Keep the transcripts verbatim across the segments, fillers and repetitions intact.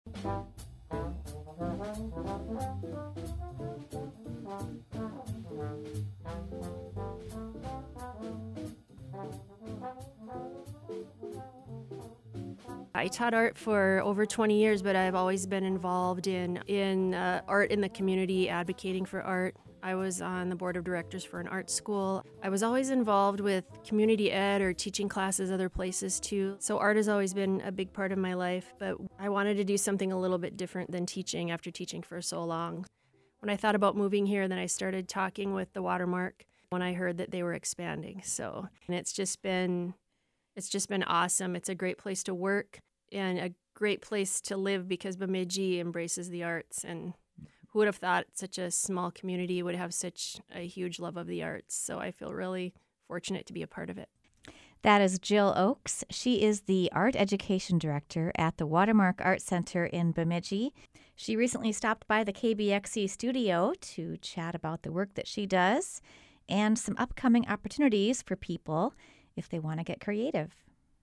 I taught art for over twenty years, but I've always been involved in, in uh, art in the community, advocating for art. I was on the board of directors for an art school. I was always involved with community ed or teaching classes other places too. So art has always been a big part of my life, but I wanted to do something a little bit different than teaching after teaching for so long. When I thought about moving here, then I started talking with the Watermark when I heard that they were expanding. So, and it's just been It's just been awesome. It's a great place to work and a great place to live because Bemidji embraces the arts. And who would have thought such a small community would have such a huge love of the arts? So I feel really fortunate to be a part of it. That is Jill Oakes. She is the Art Education Director at the Watermark Art Center in Bemidji. She recently stopped by the K B X C studio to chat about the work that she does and some upcoming opportunities for people if they want to get creative.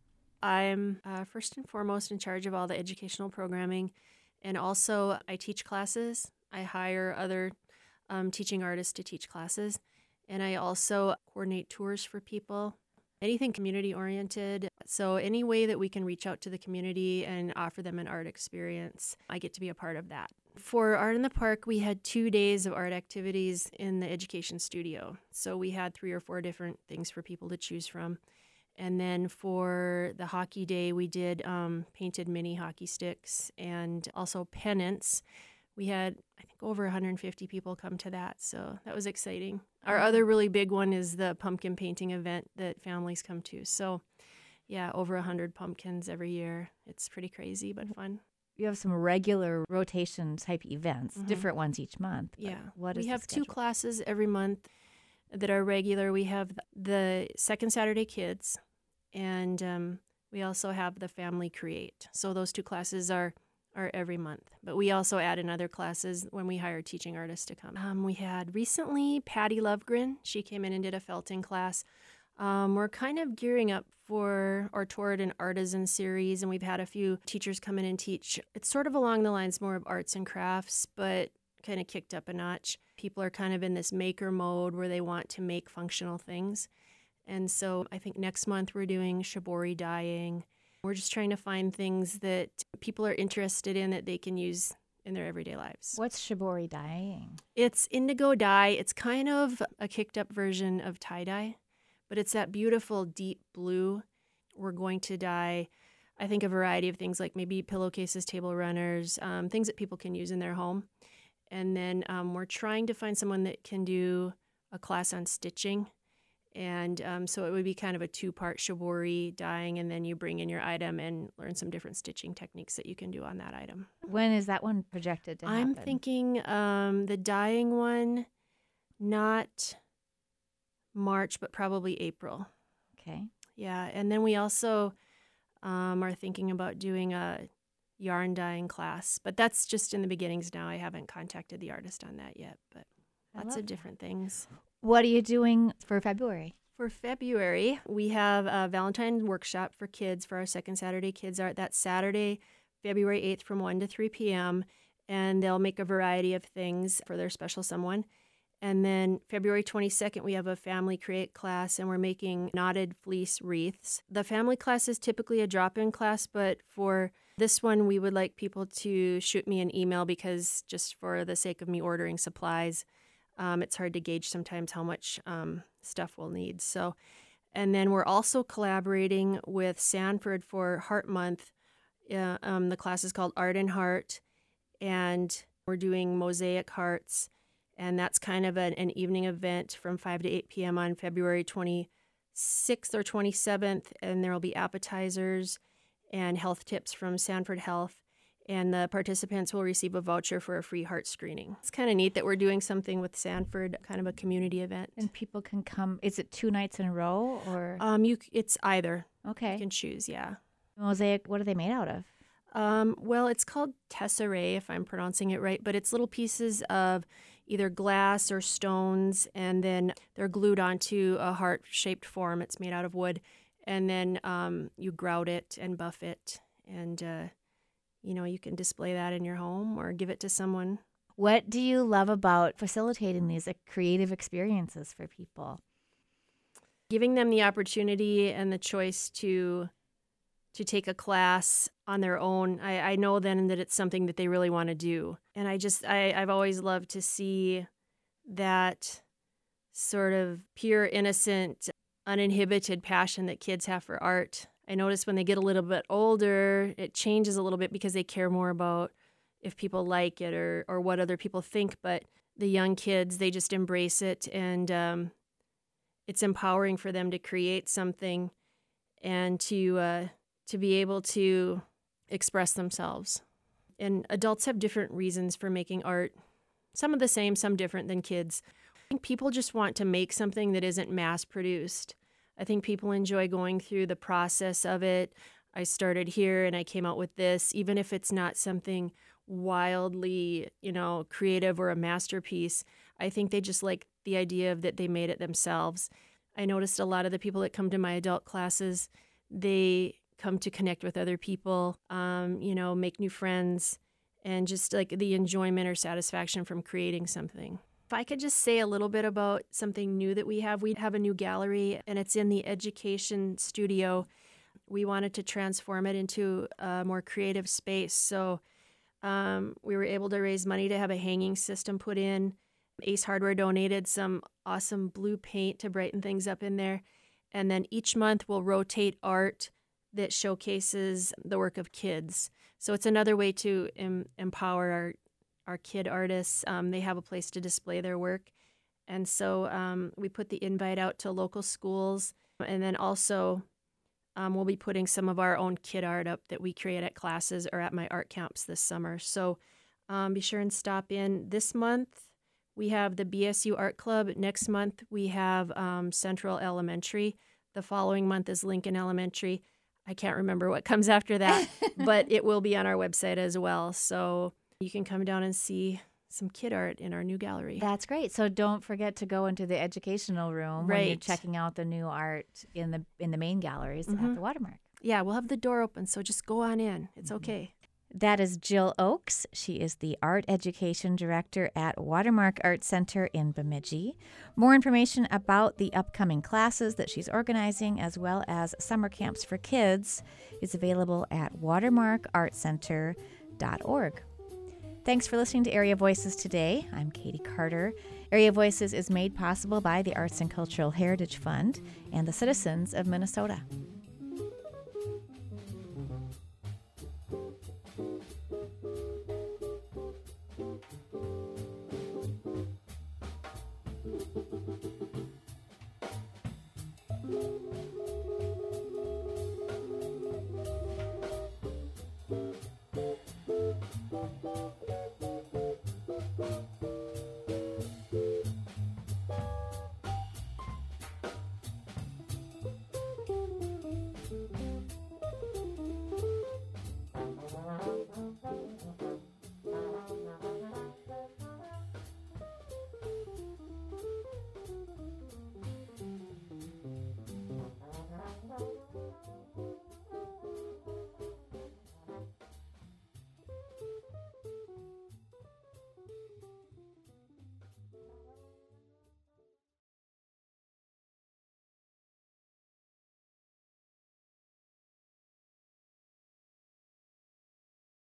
I'm uh, first and foremost in charge of all the educational programming, and also I teach classes. I hire other um, teaching artists to teach classes, and I also coordinate tours for people, anything community-oriented. So any way that we can reach out to the community and offer them an art experience, I get to be a part of that. For Art in the Park, we had two days of art activities in the education studio. So we had three or four different things for people to choose from. And then for the hockey day, we did um, painted mini hockey sticks and also pennants. We had, I think, over one hundred fifty people come to that, so that was exciting. Our other really big one is the pumpkin painting event that families come to. So, yeah, over one hundred pumpkins every year. It's pretty crazy, but fun. You have some regular rotation type events, Mm-hmm. different ones each month. Yeah. What is we the have two schedule? classes every month that are regular. We have the Second Saturday Kids, and um, we also have the Family Create. So those two classes are, are every month. But we also add in other classes when we hire teaching artists to come. Um, we had recently Patty Lovegren. She came in and did a felting class. Um, we're kind of gearing up for or toward an artisan series, and we've had a few teachers come in and teach. It's sort of along the lines more of arts and crafts, but kind of kicked up a notch. People are kind of in this maker mode where they want to make functional things. And so I think next month we're doing shibori dyeing. We're just trying to find things that people are interested in that they can use in their everyday lives. What's shibori dyeing? It's indigo dye. It's kind of a kicked up version of tie-dye, but it's that beautiful deep blue. We're going to dye, I think, a variety of things like maybe pillowcases, table runners, um, things that people can use in their home. And then um, we're trying to find someone that can do a class on stitching. And um, so it would be kind of a two-part shibori dyeing, and then you bring in your item and learn some different stitching techniques that you can do on that item. When is that one projected to happen? I'm thinking um, the dyeing one, not March, but probably April. Okay. Yeah, and then we also um, are thinking about doing a yarn dyeing class, but that's just in the beginnings now. I haven't contacted the artist on that yet, but I lots love of different things. What are you doing for February? For February, we have a Valentine's workshop for kids for our Second Saturday Kids Art. That's Saturday, February eighth from one to three p.m., and they'll make a variety of things for their special someone. And then February twenty-second, we have a Family Create class, and we're making knotted fleece wreaths. The family class is typically a drop-in class, but for this one, we would like people to shoot me an email because just for the sake of me ordering supplies, Um, it's hard to gauge sometimes how much um, stuff we'll need. So, and then we're also collaborating with Sanford for Heart Month. Uh, um, the class is called Art and Heart, and we're doing mosaic hearts, and that's kind of an, an evening event from five to eight p.m. on February twenty-sixth or twenty-seventh, and there will be appetizers and health tips from Sanford Health. And the participants will receive a voucher for a free heart screening. It's kind of neat that we're doing something with Sanford, kind of a community event. And people can come. Is it two nights in a row or? Um, you, it's either. Okay. You can choose, yeah. Mosaic, what are they made out of? Um, well, it's called tesserae, if I'm pronouncing it right, but it's little pieces of either glass or stones, and then they're glued onto a heart-shaped form. It's made out of wood, and then um, you grout it and buff it, and uh, you know, you can display that in your home or give it to someone. What do you love about facilitating these uh, creative experiences for people? Giving them the opportunity and the choice to to take a class on their own. I, I know then that it's something that they really want to do. And I just, I, I've always loved to see that sort of pure, innocent, uninhibited passion that kids have for art. I notice when they get a little bit older, it changes a little bit because they care more about if people like it or, or what other people think. But the young kids, they just embrace it, and um, it's empowering for them to create something and to uh, to be able to express themselves. And adults have different reasons for making art. Some of the same, some different than kids. I think people just want to make something that isn't mass-produced. I think people enjoy going through the process of it. I started here and I came out with this, even if it's not something wildly, you know, creative or a masterpiece. I think they just like the idea of that they made it themselves. I noticed a lot of the people that come to my adult classes, they come to connect with other people, um, you know, make new friends, and just like the enjoyment or satisfaction from creating something. If I could just say a little bit about something new that we have, we have a new gallery, and it's in the education studio. We wanted to transform it into a more creative space. So um, we were able to raise money to have a hanging system put in. Ace Hardware donated some awesome blue paint to brighten things up in there. And then each month we'll rotate art that showcases the work of kids. So it's another way to em- empower our, our kid artists. Um, they have a place to display their work. And so um, we put the invite out to local schools. And then also um, we'll be putting some of our own kid art up that we create at classes or at my art camps this summer. So um, be sure and stop in. This month we have the B S U Art Club. Next month we have um, Central Elementary. The following month is Lincoln Elementary. I can't remember what comes after that, but it will be on our website as well. So you can come down and see some kid art in our new gallery. That's great. So don't forget to go into the educational room when you're Right. checking out the new art in the in the main galleries Mhm. at the Watermark. Yeah, we'll have the door open, so just go on in. It's okay. That is Jill Oakes. She is the Art Education Director at Watermark Art Center in Bemidji. More information about the upcoming classes that she's organizing, as well as summer camps for kids, is available at watermark art center dot org. Thanks for listening to Area Voices today. I'm Katie Carter. Area Voices is made possible by the Arts and Cultural Heritage Fund and the citizens of Minnesota.